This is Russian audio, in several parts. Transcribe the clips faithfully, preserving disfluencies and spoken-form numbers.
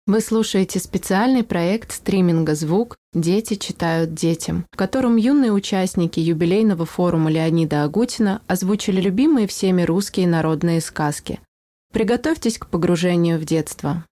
Вы слушаете специальный проект стриминга «Звук. Дети читают детям», в котором юные участники юбилейного форума Леонида Агутина озвучили любимые всеми русские народные сказки. Приготовьтесь к погружению в детство.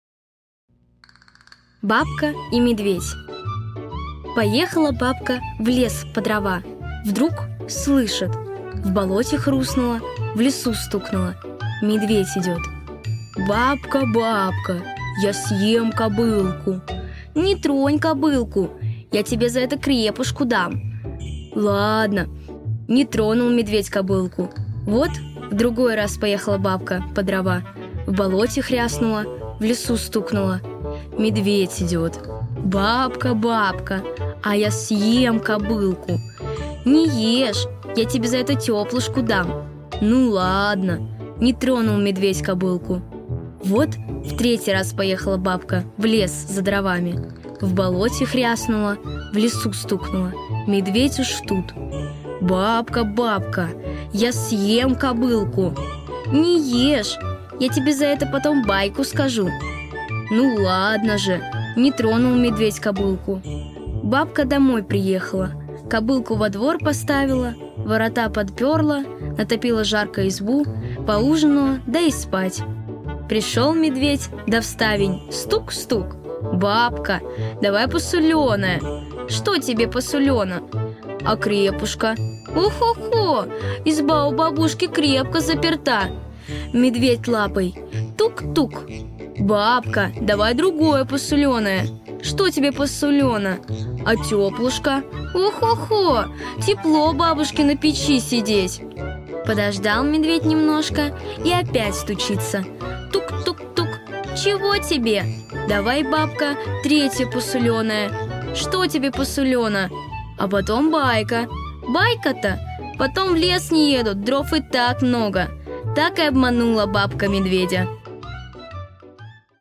Бабка и медведь. Поехала бабка в лес по дрова. Вдруг слышит: в болоте хрустнуло, в лесу стукнуло. Медведь идет. «Бабка, бабка, я съем кобылку». «Не тронь кобылку, я тебе за это крепушку дам». «Ладно». Не тронул медведь кобылку. Вот в другой раз поехала бабка по дрова. В болоте хряснула, в лесу стукнула. Медведь идет. «Бабка, бабка, а я съем кобылку». «Не ешь, я тебе за это теплушку дам». «Ну ладно». Не тронул медведь кобылку. Вот в третий раз поехала бабка в лес за дровами. В болоте хряснула, в лесу стукнула. Медведь уж тут. «Бабка, бабка, я съем кобылку». «Не ешь, я тебе за это потом байку скажу». «Ну ладно же». Не тронул медведь кобылку. Бабка домой приехала, кобылку во двор поставила, ворота подперла, натопила жарко избу, поужинала, да и спать. Пришел медведь, да в ставень, стук-стук. «Бабка, давай посоленое». «Что тебе посолено?» «А крепушка?» «О-хо-хо, изба у бабушки крепко заперта». Медведь лапой: тук-тук. «Бабка, давай другое посоленое». «Что тебе посолено?» «А теплушка?» «О-хо-хо, тепло бабушке на печи сидеть». Подождал медведь немножко и опять стучится. Тук-тук-тук. «Чего тебе?» «Давай, бабка, третье посоленое». «Что тебе посолено?» «А потом байка». «Байка-то? Потом в лес не едут, дров и так много». Так и обманула бабка медведя.